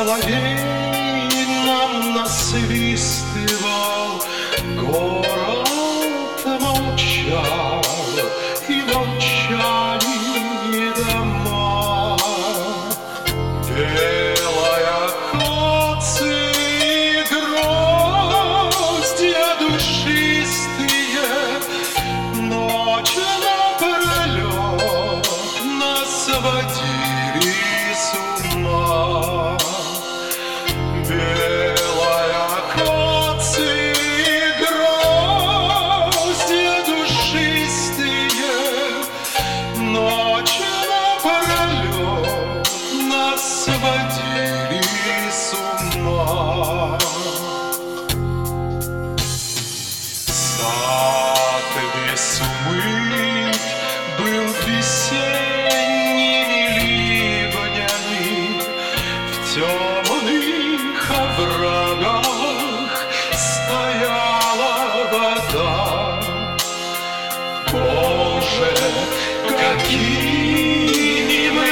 соловей нам насвистывал, город молчал, и молчали дома. Белая акация и гроздья душистые ночью напролет нас водили с ума. Белая акация и гроздья душистые ночью напролет нас водили с ума. Сад весь умыт был весенними ливнями, в темных оврагах стояла вода. Боже, какими мы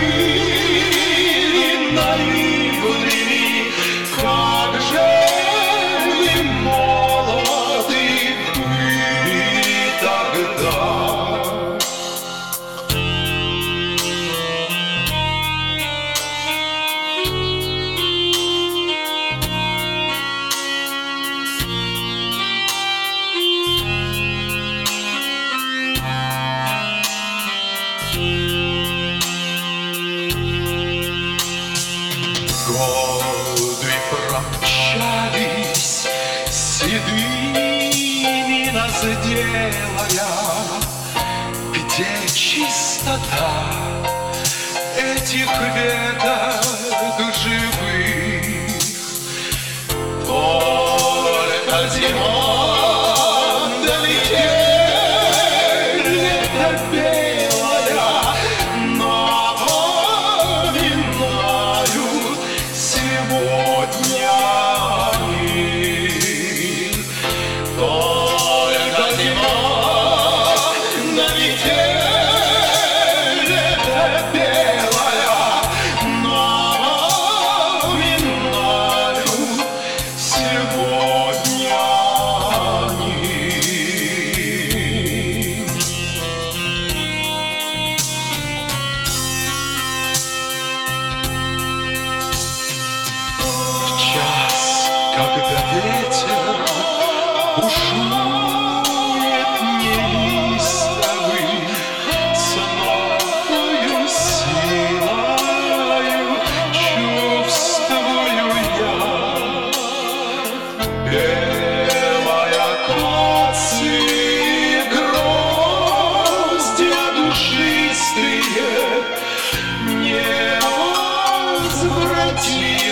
были наивными, как же мы молоды были тогда. Годы промчались, седыми нас делая, где чистота этих веток живых. Только зимой долетели лето белая, но поминают сегодня они. Только зимой долетели лето белая, но поминают сегодня они. В час, когда ветер бушует неистовый, с новою силою чувствую я. Белая акация и гроздья душистые невозвратимы.